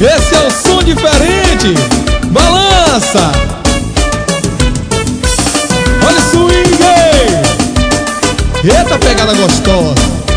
Esse é o som diferente. Balança. Olha o swing. Eita pegada gostosa.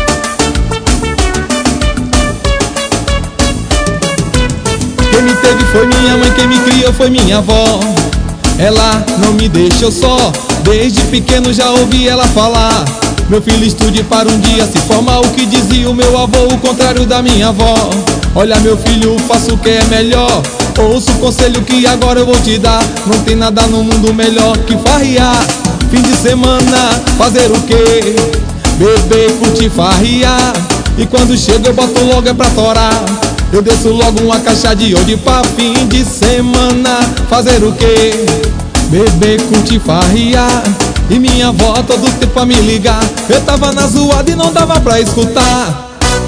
Quem me teve foi minha mãe, quem me criou foi minha avó. Ela não me deixou só, desde pequeno já ouvi ela falar: meu filho, estude para um dia se formar. O que dizia o meu avô, o contrário da minha avó. Olha meu filho, faça o que é melhor, ouça o conselho que agora eu vou te dar. Não tem nada no mundo melhor que farrear. Fim de semana, fazer o quê? Beber, curtir, farrear. E quando chega eu boto logo é pra torar. Eu desço logo uma caixa de ouro pra fim de semana. Fazer o quê? Beber, curtir, farrear. E minha avó todo tempo a me ligar. Eu tava na zoada e não dava pra escutar.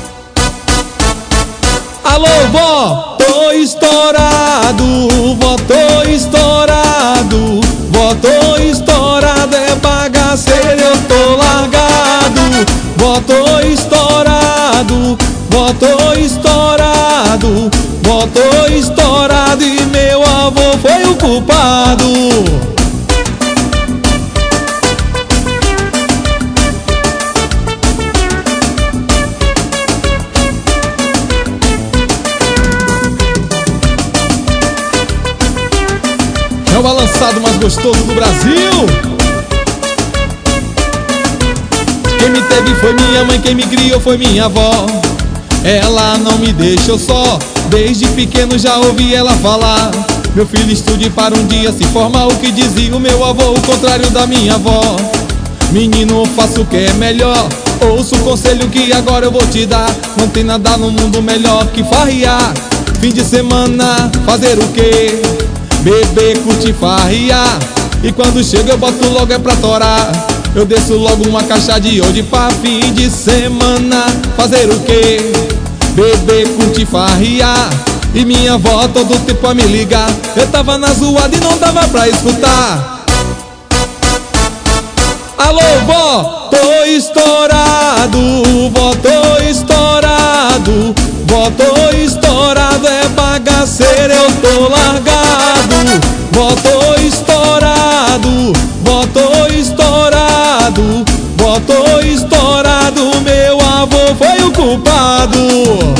Alô, vó, tô estourado. Vó, tô estourado. Vó, tô estourado. É bagaceiro, eu tô largado. Vó, tô estourado. Vó, tô estourado. Vó, tô estourado. E meu avô foi o culpado. É o balançado mais gostoso do Brasil. Quem me teve foi minha mãe, quem me criou foi minha avó. Ela não me deixou só, desde pequeno já ouvi ela falar: meu filho, estude para um dia se formar. O que dizia o meu avô, o contrário da minha avó. Menino, faça o que é melhor, ouça o conselho que agora eu vou te dar. Não tem nada no mundo melhor que farrear. Fim de semana, fazer o quê? Beber, curtir, farrear. E quando chega eu boto logo é pra torar. Eu desço logo uma caixa de ouro pra fim de semana. Fazer o quê? Beber, curtir, farrear. E minha avó todo tempo a me ligar. Eu tava na zoada e não dava pra escutar. Alô, vó, tô estourado. Vó, tô estourado. Vó, tô estourado. É bagaceiro, eu tô largado. Vó, tô estourado. Vó, tô estourado. Vó, tô estourado. Meu avô foi o culpado.